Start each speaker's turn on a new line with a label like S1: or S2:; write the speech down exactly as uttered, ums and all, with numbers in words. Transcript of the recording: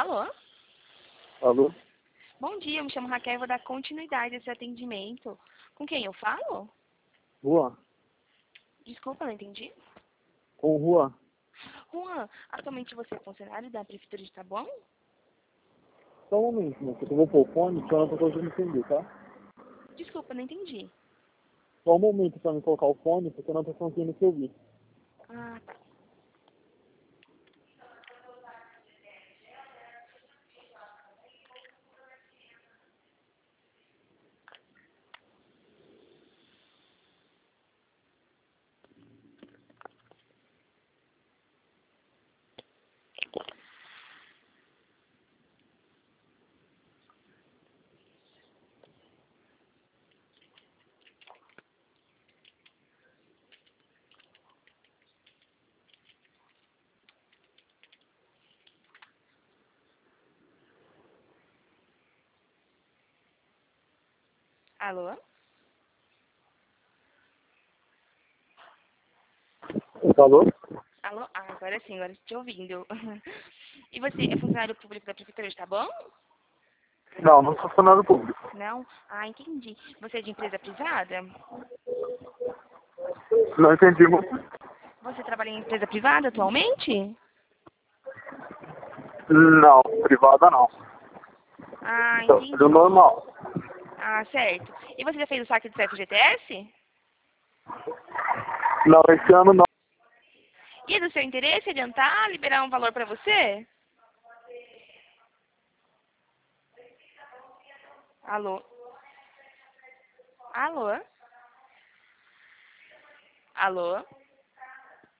S1: Alô?
S2: Alô?
S1: Bom dia, eu me chamo Raquel e vou dar continuidade a esse atendimento. Com quem eu falo?
S2: Juan?
S1: Desculpa, não entendi.
S2: Com Juan?
S1: Juan, atualmente você é funcionário da Prefeitura de Taboão?
S2: Só um momento, moça. Eu vou pôr o fone que eu não tô conseguindo entender, tá?
S1: Desculpa, não entendi.
S2: Só um momento pra me colocar o fone, porque eu não tô conseguindo te ouvir.
S1: Ah, tá. Alô?
S2: Alô?
S1: Alô? Ah, agora sim, agora estou te ouvindo. E você é funcionário público da Prefeitura de Taboão?
S2: Não, não sou funcionário público.
S1: Não? Ah, entendi. Você é de empresa privada?
S2: Não entendi muito.
S1: Você trabalha em empresa privada atualmente?
S2: Não, privada não.
S1: Ah,
S2: Trabalho
S1: entendi.
S2: normal.
S1: Ah, certo. E você já fez o saque do F G T S?
S2: Não, esse ano não.
S1: E é do seu interesse adiantar, liberar um valor para você? Alô? Alô? Alô?